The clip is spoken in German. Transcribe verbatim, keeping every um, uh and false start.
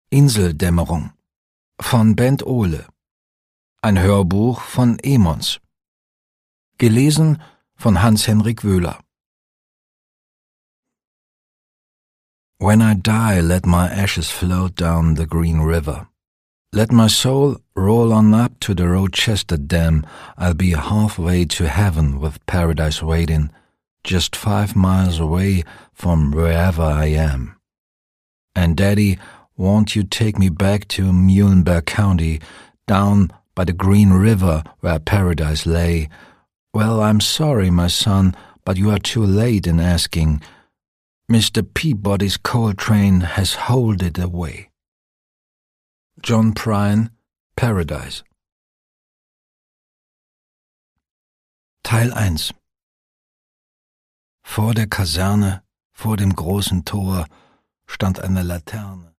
Inseldämmerung von Bent Ohle. Ein Hörbuch von Emons. Gelesen von Hans-Henrik Wöhler. When I die, let my ashes float down the green river. Let my soul roll on up to the Rochester Dam. I'll be halfway to heaven with paradise waiting, just five miles away from wherever I am. And Daddy, won't you take me back to Muhlenberg County, down by the Green River where paradise lay? Well, I'm sorry, my son, but you are too late in asking. Mister Peabody's coal train has hauled it away. John Prine, Paradise. Teil eins. Vor der Kaserne, vor dem großen Tor, stand eine Laterne.